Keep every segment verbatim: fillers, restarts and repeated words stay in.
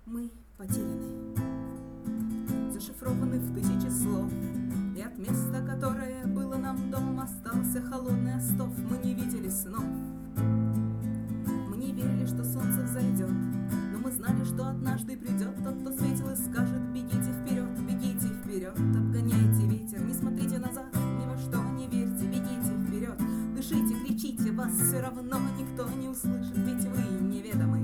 Мы потеряны, зашифрованы в тысячи слов, и от места, которое было нам дом, остался холодный остов. Мы не видели снов, мы не верили, что солнце взойдет, но мы знали, что однажды придет тот, кто светил и скажет: бегите вперед, бегите вперед, обгоняйте ветер, не смотрите назад, ни во что не верьте, бегите вперед, дышите, кричите, вас все равно никто не услышит, ведь вы неведомы.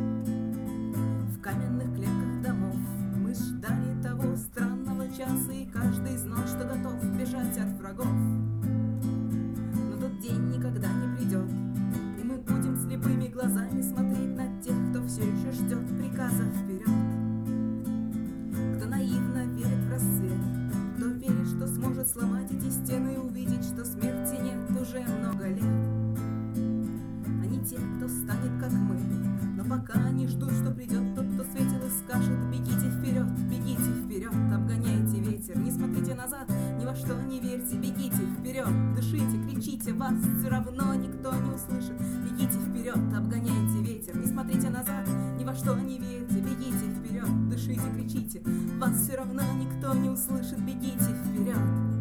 В каменных клетках домов мы ждали того странного часа, и каждый знал, что готов бежать от врагов. Но тот день никогда не придет, и мы будем слепыми глазами смотреть на тех, кто все еще ждет приказа вперед. Кто наивно верит в рассвет, кто верит, что сможет сломать эти стены и увидеть, что смерти нет уже много лет. Они те, кто станет как мы, но пока они ждут, что придет тот, кто светил и скажет: бегите вперед, бегите вперед, обгоняйте ветер, не смотрите назад, ни во что не верьте, бегите вперед, дышите, кричите, вас все равно никто не услышит, бегите вперед, обгоняйте ветер, не смотрите назад, ни во что не верьте, бегите вперед, дышите, кричите, вас все равно никто не услышит, бегите вперед.